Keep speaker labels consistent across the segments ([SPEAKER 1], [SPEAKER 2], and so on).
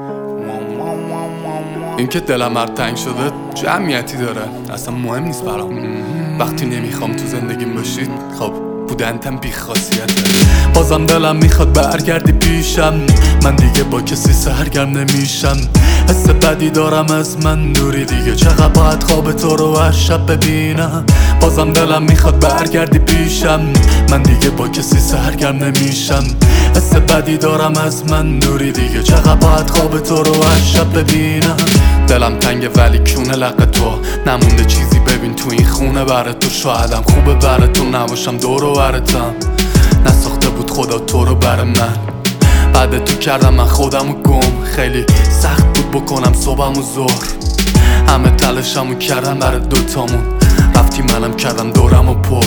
[SPEAKER 1] این که دلم هر تنگ شده جمعیتی داره، اصلا مهم نیست برام. وقتی نمیخوام تو زندگیم باشید خب بودنتم بی خاصیته. بازم دلم میخواد برگردی پیشم، من دیگه با کسی سرگرم نمیشم. حس بدی دارم از من دوری دیگه، چقدر باید خواب تو رو هر شب ببینم. بازم دلم میخواد برگردی پیشم، من دیگه با کسی سرگرم نمیشم. حس بدی دارم از من دوری دیگه، چقدر باید خواب تو رو هر شب ببینم. دلم تنگه ولی کونه لق تو نمونده چیزی، ببین تو این خونه برای تو. شایدم خوبه برای تو نباشم دور و برتم، نساخته بود خدا تو رو برای من. بعد تو کردم من خودمو گم، خیلی سخت بود بکنم صبحم و ظهر. همه تلاشمو کردم برای دوتامون، رفتی منم کردم دورم و پر.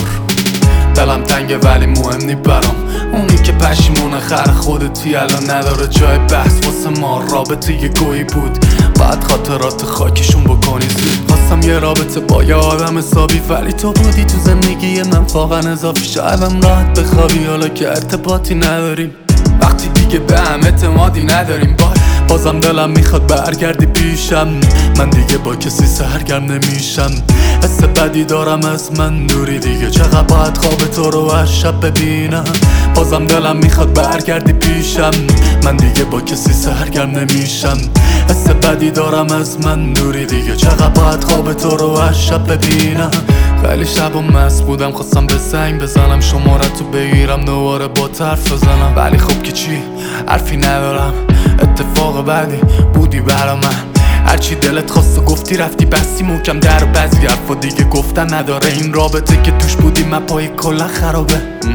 [SPEAKER 1] دلم تنگه ولی مهم نی برام، اونی که پشیمونه خر خودتی الان نداره جای بحث واسه ما. رابطه یه گویی بود بعد خاطرات خاکشون بکنی زود. خواستم یه رابطه با یه آدم حسابی، ولی تو بودی تو زندگی من واقعا اضافی. شایدم راحت بخوابی حالا که ارتباطی نداریم، وقتی دیگه به هم اعتمادی نداریم. بازم دلم میخواد برگردی پیشم، من دیگه با کسی سرگرم نمیشم. حس بدی دارم از من دوری دیگه، چقدر باید خواب تو رو هر شب ببینم. بازم دلم میخواد برگردی پیشم، من دیگه با کسی سرگرم نمیشم. حس بدی دارم از من دوری دیگه، چقدر باید خواب تو رو هر شب ببینم. خیلی شب و مست بودم، خواستم به زنگ بزنم شمارتو بگیرم دوباره با طرف بزنم، ولی خب که چی حرفی ندارم. اتفاق بعدی بودی برا من، هرچی دلت خواست و گفتی رفتی بستی محکم در. بعضی حرفا دیگه گفتن نداره، این رابطه که توش بودی من پای کلا خرابه.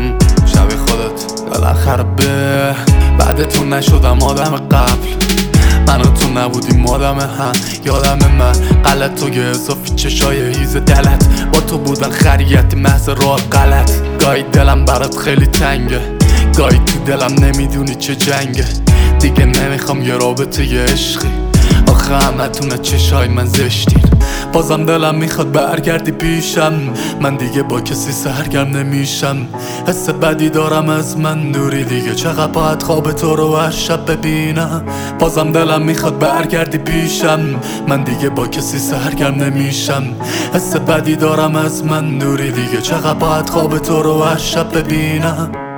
[SPEAKER 1] شبیه خودت کلا خرابه، بعد تو نشدم آدم قبل، من و تو نبودیم آدم هم. یادم من غلط و یه اضافی چشای هیز دلت، با تو بودن خریت محض راه غلط. گاهی دلم برات خیلی تنگه، گاهی تو دلم نمیدونی چه جنگه. دیگه نمیخوام یه رابطه یه عشقی، آخه همتونه چشای من زشتین. بازم دلم میخواد برگردی پیشم، من دیگه با کسی سرگرم نمیشم. حس بدی دارم از من دوری دیگه، چقدر باید خواب تو رو هر شب ببینم. بازم دلم میخواد برگردی پیشم، من دیگه با کسی سرگرم نمیشم. حس بدی دارم از من دوری دیگه، چقدر باید خواب تو رو هر شب ببینم.